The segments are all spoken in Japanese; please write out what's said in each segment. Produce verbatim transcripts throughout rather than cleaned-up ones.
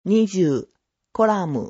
にじゅうコラム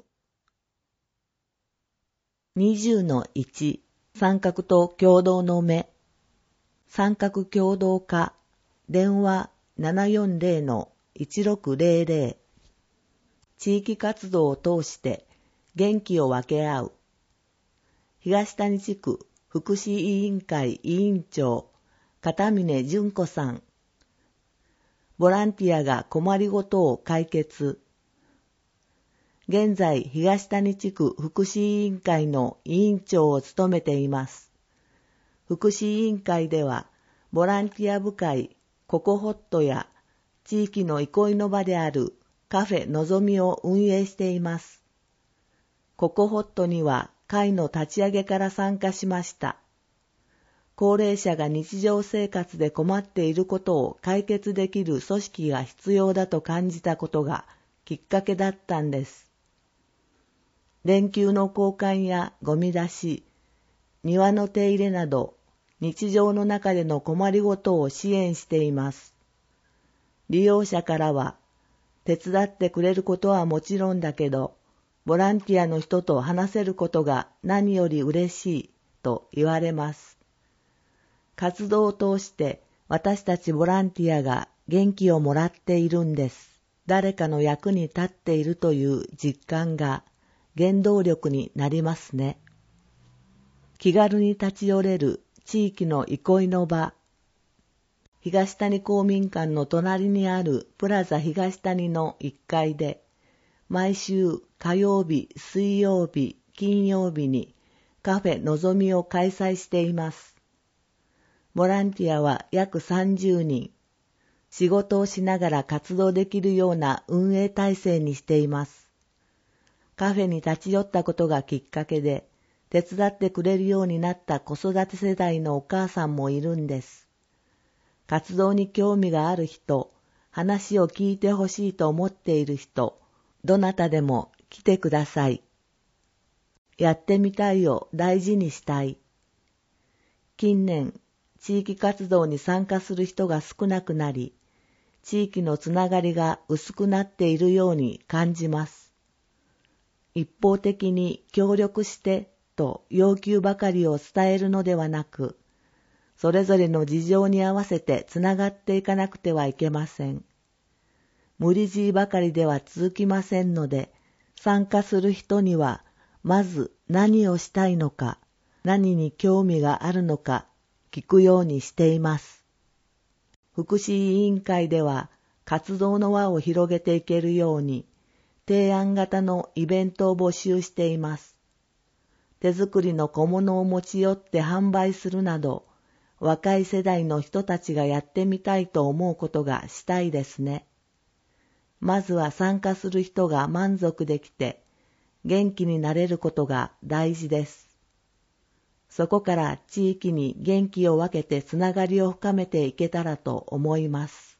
にじゅうのいち 三角と共同の目三角共同化電話 ななよんゼロのいちろくゼロゼロ 地域活動を通して元気を分け合う東谷地区福祉委員会委員長片峰純子さんボランティアが困りごとを解決現在東谷地区福祉委員会の委員長を務めています福祉委員会ではボランティア部会ココホットや地域の憩いの場であるカフェのぞみを運営していますココホットには会の立ち上げから参加しました高齢者が日常生活で困っていることを解決できる組織が必要だと感じたことがきっかけだったんです電球の交換やゴミ出し、庭の手入れなど日常の中での困りごとを支援しています。利用者からは、手伝ってくれることはもちろんだけど、ボランティアの人と話せることが何より嬉しいと言われます。活動を通して私たちボランティアが元気をもらっているんです。誰かの役に立っているという実感が、原動力になりますね。気軽に立ち寄れる地域の憩いの場。東谷公民館の隣にあるプラザ東谷のいっかいで、毎週火曜日、水曜日、金曜日にカフェのぞみを開催しています。ボランティアは約さんじゅうにん。仕事をしながら活動できるような運営体制にしています。カフェに立ち寄ったことがきっかけで、手伝ってくれるようになった子育て世代のお母さんもいるんです。活動に興味がある人、話を聞いてほしいと思っている人、どなたでも来てください。やってみたいを大事にしたい。近年、地域活動に参加する人が少なくなり、地域のつながりが薄くなっているように感じます。一方的に協力してと要求ばかりを伝えるのではなく、それぞれの事情に合わせてつながっていかなくてはいけません。無理強いばかりでは続きませんので、参加する人にはまず何をしたいのか、何に興味があるのか聞くようにしています。福祉委員会では活動の輪を広げていけるように、提案型のイベントを募集しています。手作りの小物を持ち寄って販売するなど、若い世代の人たちがやってみたいと思うことがしたいですね。まずは参加する人が満足できて、元気になれることが大事です。そこから地域に元気を分けてつながりを深めていけたらと思います。